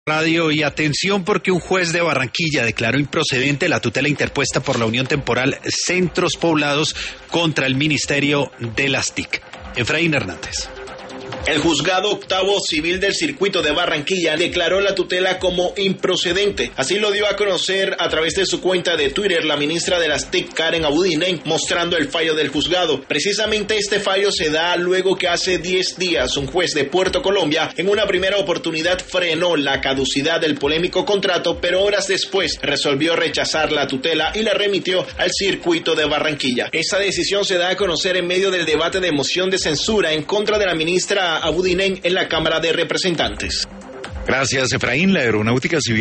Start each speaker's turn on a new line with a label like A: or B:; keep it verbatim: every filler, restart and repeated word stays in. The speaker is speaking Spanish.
A: Radio y atención porque un juez de Barranquilla declaró improcedente la tutela interpuesta por la Unión Temporal Centros Poblados contra el Ministerio de las T I C. Efraín Hernández.
B: El juzgado octavo civil del circuito de Barranquilla declaró la tutela como improcedente. Así lo dio a conocer a través de su cuenta de Twitter la ministra de las T I C, Karen Abudinen, mostrando el fallo del juzgado. Precisamente este fallo se da luego que hace diez días un juez de Puerto Colombia en una primera oportunidad frenó la caducidad del polémico contrato, pero horas después resolvió rechazar la tutela y la remitió al circuito de Barranquilla. Esa decisión se da a conocer en medio del debate de moción de censura en contra de la ministra Abudinen en la Cámara de Representantes.
A: Gracias, Efraín. La Aeronáutica Civil